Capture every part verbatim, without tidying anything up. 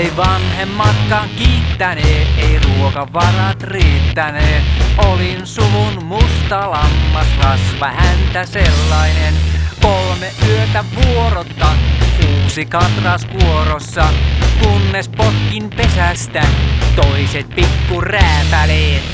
Ei vanhemmatkaan kiittäneet, ei ruokavarat riittäneet. Olin suvun musta lammas, rasva häntä sellainen. Kolme yötä vuorotta, uusi katras kuorossa. Kunnes potkin pesästä toiset pikkurääpäleet.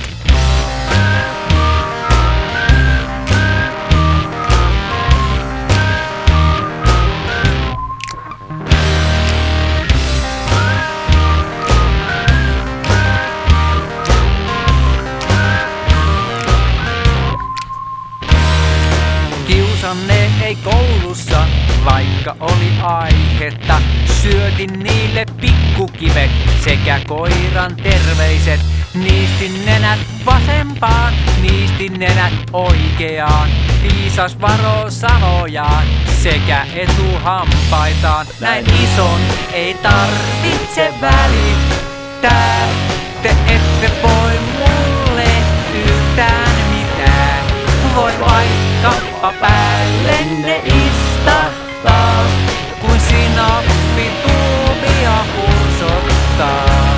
Kiusanne ei koulussa, vaikka oli aihetta. Syötin niille pikkukivet sekä koiran terveiset. Niistin nenät vasempaan, niistin nenät oikeaan. Viisas varo sanojaan sekä etuhampaitaan. Näin ison ei tarvitse välittää. Te ette voi mulle yhtään mitään. Voin vaikkapa päällenne istahtaa, kuin sinappi tuumia hursottaa.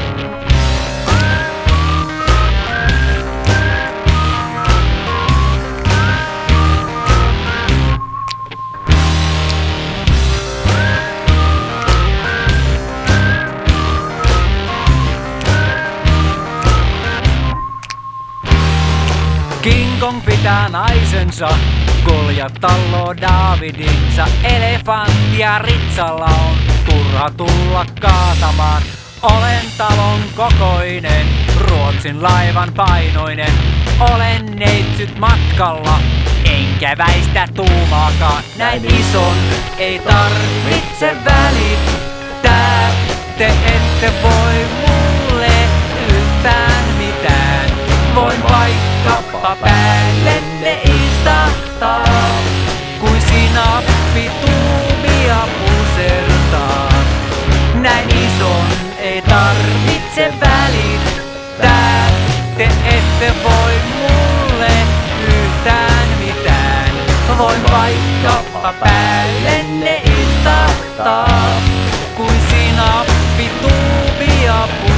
King Kong pitää naisensa, Goljat talloo Daavidinsa. Elefanttia Ritsalla on turha tulla kaatamaan. Olen talon kokoinen, Ruotsin laivan painoinen. Olen neitsyt matkalla, enkä väistä tuumaakaan. Näin ison ei tarvitse välittää. Te ette voi mulle yhtään mitään. Voin vaikkapa päällenne istahtaa, kuin sinappi tuumia pusertaa. Näin ison ei tarvitse välittää. Te ette voi mulle yhtään mitään. Voin vaikkapa päällenne istahtaa, kuin sinappi tuumia pusertaa.